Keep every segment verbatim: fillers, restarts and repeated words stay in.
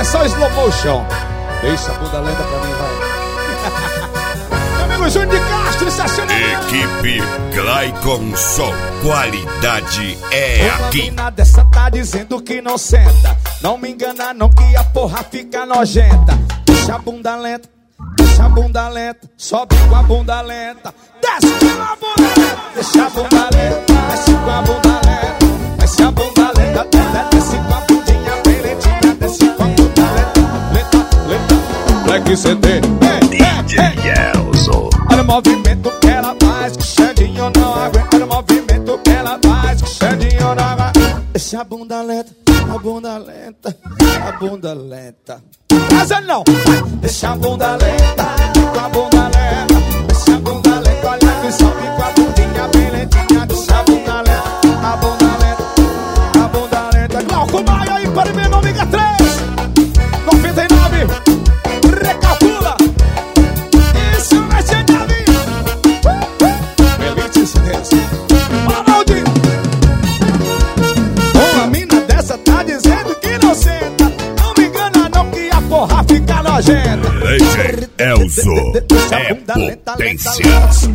é só slow motion. Deixa a bunda lenta pra mim, vai. Meu amigo Júnior de Castro, estacionamento. Equipe Clayton Som, qualidade é Uma aqui. mina dessa tá dizendo que não senta. Não me engana não que a porra fica nojenta. Deixa a bunda lenta, deixa a bunda lenta. Sobe com a bunda lenta, desce com a bunda lenta. Deixa a bunda lenta, desce com a bunda lenta. Desce a bunda lenta, desce com a bundinha bem lentinha. Desce com a bunda lenta, lenta, lenta. Black C D, D J Elzo. olha o movimento que ela faz, que Xandinho não aguenta. Olha o movimento que ela faz, que Xandinho não aguenta. Deixa a bunda lenta, a bunda lenta, a bunda lenta. Casa não, deixa a bunda lenta, com a bunda lenta. Deixa a bunda lenta, olha que sobe com a bundinha bem lentinha. Deixa a bunda lenta, a bunda lenta, a bunda lenta. Glauco Maia aí para meu nome, três noventa e nove. Recalcula. Isso vai ser da vida. Feliz Deus. Ronaldo. Uma mina dessa tá dizendo que não senta. Não me engana não que a porra fica nojenta. D J Elzo é potência.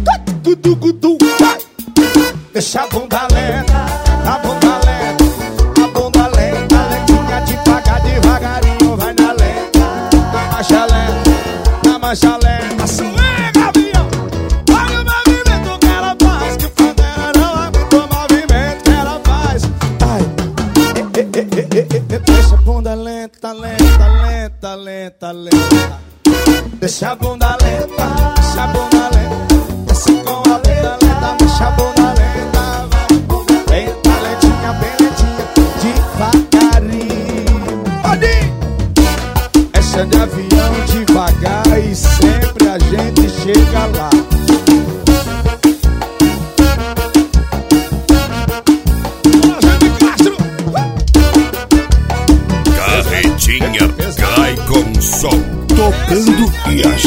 Deixa a bunda lenta, a bunda lenta, a bunda lenta, lentinha devagar, devagarinho, vai na lenta, na marcha lenta, na marcha lenta. Swing, avião, olha o movimento que ela faz, que fazenda não aguenta o movimento que ela faz. Ai, eh, eh, eh, eh, eh, eh, deixa a bunda lenta, lenta, lenta, lenta, lenta. Deixa a bunda lenta, deixa a bunda lenta, desce com a bunda lenta, deixa a bunda lenta. Lenta, lentinha, bem lentinha, devagarinho. Pode! Essa de avião devagar e sempre a gente chega lá. Carretinha Clayton Som, tocando e a